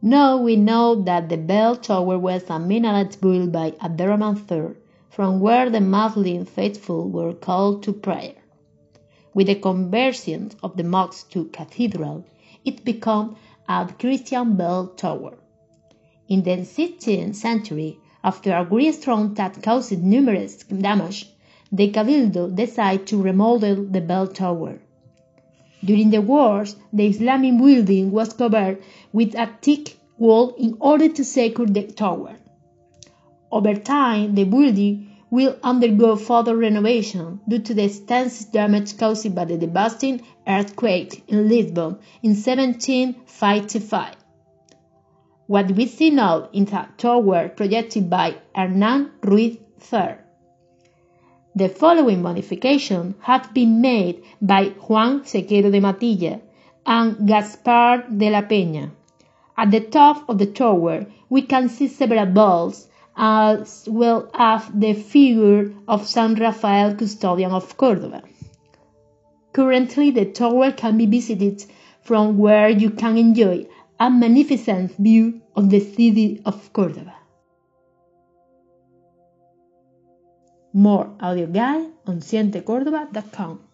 Now we know that the bell tower was a minaret built by Abderrahman III, from where the Muslim faithful were called to prayer. With the conversion of the mosque to cathedral, it became a Christian bell tower. In the 16th century, after a great storm that caused numerous damage, the Cabildo decided to remodel the bell tower. During the wars, the Islamic building was covered with a thick wall in order to secure the tower. Over time, the building will undergo further renovation due to the extensive damage caused by the devastating earthquake in Lisbon in 1755. What we see now is a tower projected by Hernán Ruiz III. The following modifications have been made by Juan Sequeiro de Matilla and Gaspar de la Peña. At the top of the tower, we can see several bells, as well as the figure of San Rafael, custodian of Córdoba. Currently, the tower can be visited from where you can enjoy a magnificent view of the city of Córdoba. More audio guide on sientecordoba.com.